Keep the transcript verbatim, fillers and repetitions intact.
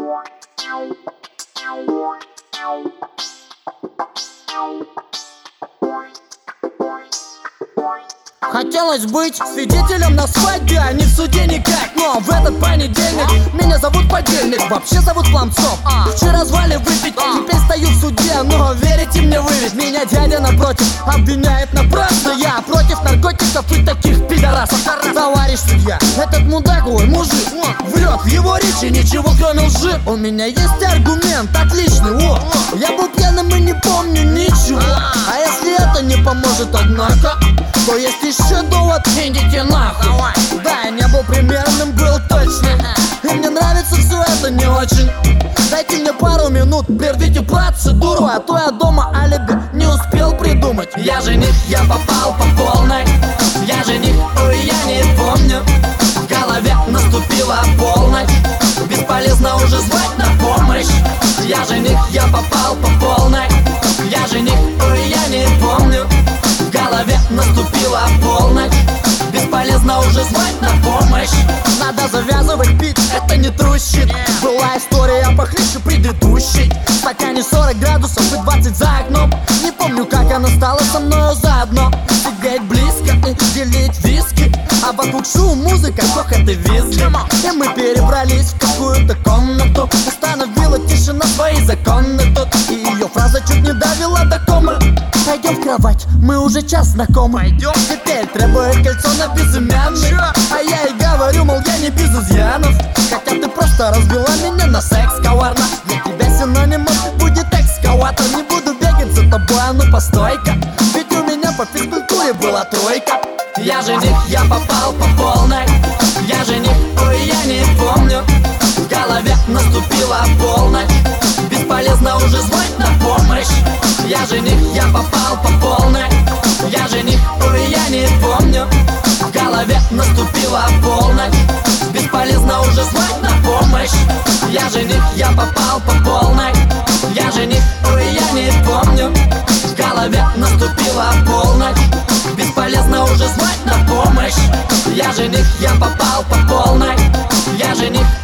Хотелось быть свидетелем на свадьбе, а не в суде никак. Но в этот понедельник меня зовут Подельник, вообще зовут Пломцов. Вчера звали выпить, теперь стою в суде. Но верите мне вы, ведь меня дядя напротив обвиняет напрасно. Я против наркотиков и таких пидорасов. Товарищ судья, этот мудак, ой, мужик, врет, в его речи ничего кроме лжи. У меня есть аргумент, отличный, о, я был пьяным и не помню ничего. А если это не поможет, однако, то есть еще довод, идите нахуй. Да, я не был примерным, был точным. И мне нравится все это не очень. Дайте мне пару минут, прервите процедуру, а то я дома алиби не успел придумать. Я жених, я попал по полной. Я жених, ой, я не помню. В голове наступила полночь. Бесполезно уже звать на помощь. Я жених, я попал по полной. Я жених, ой, я не помню. В голове наступила полночь. Бесполезно уже звать на помощь. Надо завязывать пить, это не трущит. Была история похлеще предыдущей. В стакане сорок градусов и двадцать за окном. Не помню, как она стала со мною заодно. Сидеть близко и делить виски, а вокруг шум, музыка, хохот и визги. И мы перебрались в какую-то комнату. Установила тишина свои законы тут. И ее фраза чуть не довела до комы. Пойдем в кровать, мы уже час знакомы. Пойдем. Теперь требует кольцо на безымянный. А я и говорю, мол, я не без изъянов. Хотя ты просто разбила меня на секс, коварно. Для тебя синонимом будет экскаватор. Не буду бегать за тобой, а ну постой-ка. Ведь у меня по физкультуре была тройка. Я жених, я попал по полной. Я жених, ой, я не помню. В голове наступила полночь. Бесполезно уже звать на помощь. Я жених, я попал по полной. Я жених, ой, я не помню. В голове наступила полночь. Бесполезно уже звать на помощь. Я жених, я попал по полной. Я жених, ой, я не помню. В голове наступила полночь. Бесполезно уже звать на помощь. Я жених, я попал по полной. Я жених,